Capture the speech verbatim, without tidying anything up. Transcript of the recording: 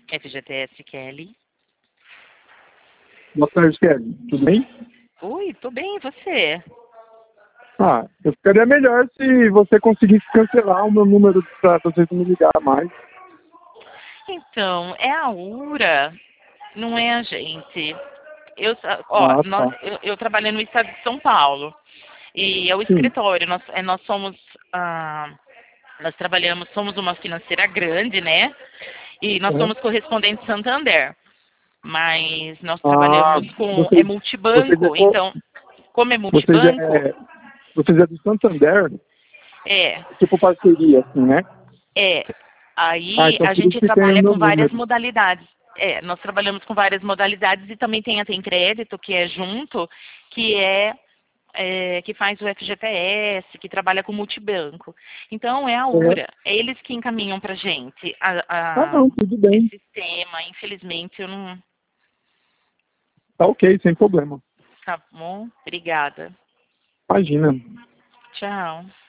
F G T S Kelly. Boa tarde, Kelly. Tudo bem? Oi, tô bem, e você? Ah, eu ficaria melhor se você conseguisse cancelar o meu número para vocês não me ligar mais. Então, é a URA, não é a gente. Eu, ó, Ah, nós, tá. eu, eu trabalho no estado de São Paulo. E é o Sim. escritório, nós, é, nós somos, ah, nós trabalhamos, somos uma financeira grande, né? E nós Uhum. somos correspondentes Santander. Mas nós Ah, trabalhamos com, é vocês, vocês, é, multibanco, co- então, como é vocês, multibanco, é, vocês é do Santander, é, tipo parceria, assim, né? é, Ah, aí então a por isso gente que tem o trabalha meu com várias número. modalidades. É, nós trabalhamos com várias modalidades e também tem a Tem Crédito, que é junto, que é, é, que faz o F G T S, que trabalha com multibanco. Então é a Uhum. URA, é eles que encaminham para gente a, Ah, a, não, tudo bem. esse sistema. Infelizmente eu não. Tá ok, sem problema. Tá bom? Obrigada. Imagina. Tchau.